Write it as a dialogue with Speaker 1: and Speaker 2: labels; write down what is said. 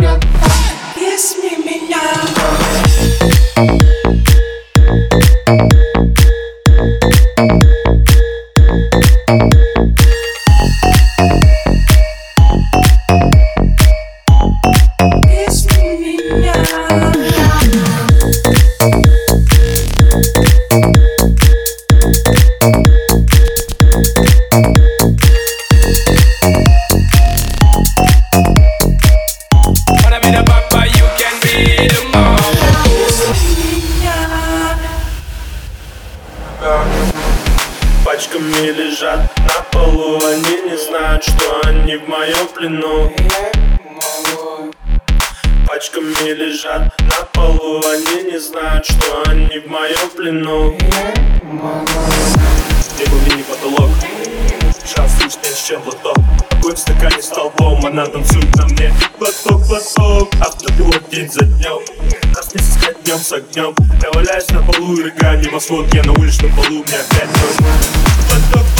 Speaker 1: говорят: кисни меня.
Speaker 2: Пачками лежат на полу, они не знают, что они в моем плену. Пачками лежат на полу, они не знают, что они в моем плену. Небо мини потолок, шанс вкуснее, чем лоток. Огонь в стакане столбом, она танцует на мне. Глоток, глоток, автопилот день за днем. Нас не сыскать днем с огнем. Я валяюсь на полу и рыгаю небосвод, я на уличном полу, мне опять ночь. Глоток,